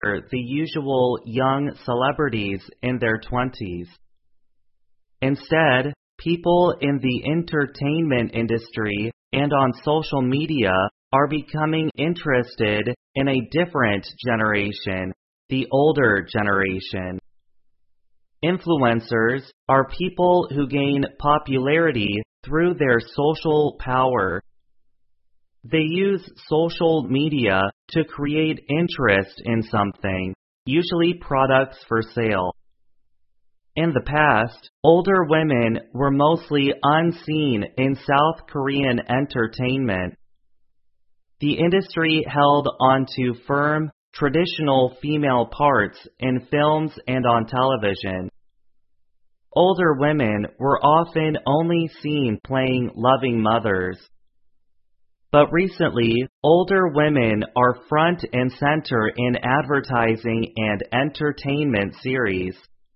the usual young celebrities in their 20s. Instead, people in the entertainment industry and on social media are becoming interested in a different generation, the older generation. Influencers are people who gain popularity through their social power. They use social media to create interest in something, usually products for sale. In the past, older women were mostly unseen in South Korean entertainment. The industry held onto firm, traditional female parts in films and on television. Older women were often only seen playing loving mothers. But recently, older women are front and center in advertising and entertainment series.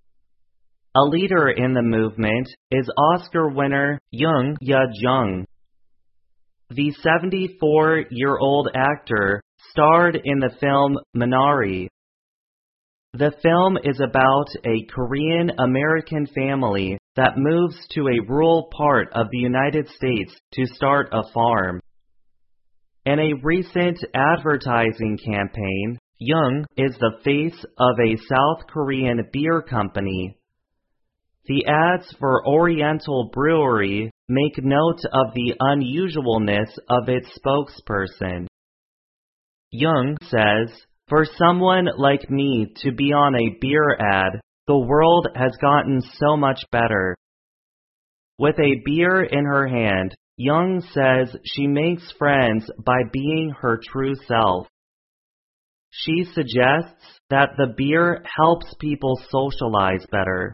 A leader in the movement is Oscar winner Yoon Ye-jung. The 74-year-old actor starred in the film Minari. The film is about a Korean-American family that moves to a rural part of the United States to start a farm. In a recent advertising campaign, Young is the face of a South Korean beer company. The ads for Oriental Brewery make note of the unusualness of its spokesperson. Young says, "For someone like me to be on a beer ad, the world has gotten so much better." With a beer in her hand, Young says she makes friends by being her true self. She suggests that the beer helps people socialize better.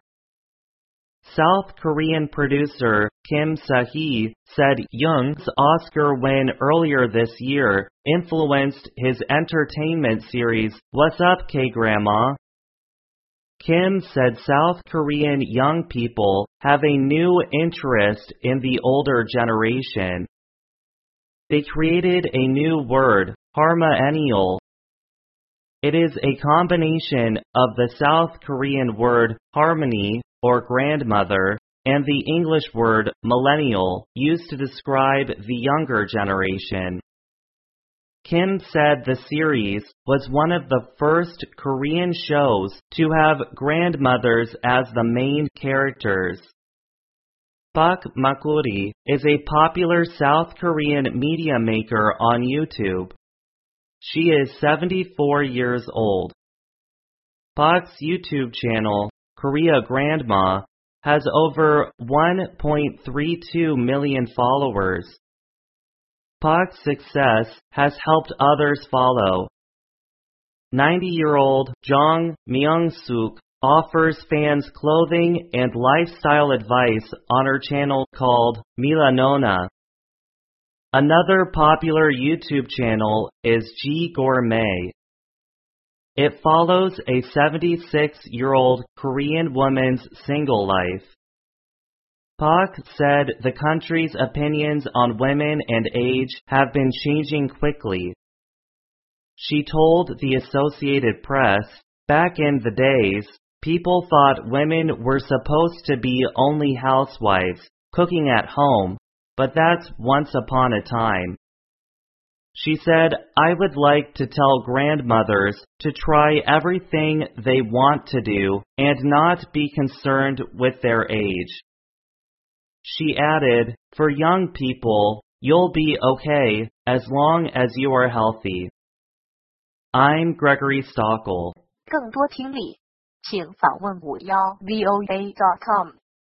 South Korean producer Kim Se-hee said Young's Oscar win earlier this year influenced his entertainment series What's Up, K-Grandma? Kim said South Korean young people have a new interest in the older generation. They created a new word, harmaennial. It is a combination of the South Korean word harmony, or grandmother, and the English word millennial, used to describe the younger generation. Kim said the series was one of the first Korean shows to have grandmothers as the main characters. Pak Makuri is a popular South Korean media maker on YouTube. She is 74 years old. Pak's YouTube channel, Korea Grandma, has over 1.32 million followers. Pak's success has helped others follow. 90-year-old Jong Myung-suk offers fans clothing and lifestyle advice on her channel called Mila Nona. Another popular YouTube channel is G Gourmet. It follows a 76-year-old Korean woman's single life. Pak said the country's opinions on women and age have been changing quickly. She told the Associated Press, back in the days, people thought women were supposed to be only housewives, cooking at home, but that's once upon a time. She said, "I would like to tell grandmothers to try everything they want to do and not be concerned with their age." She added, "For young people, you'll be okay as long as you are healthy." I'm Gregory Stockel. 更多听力，请访问51VOA.com。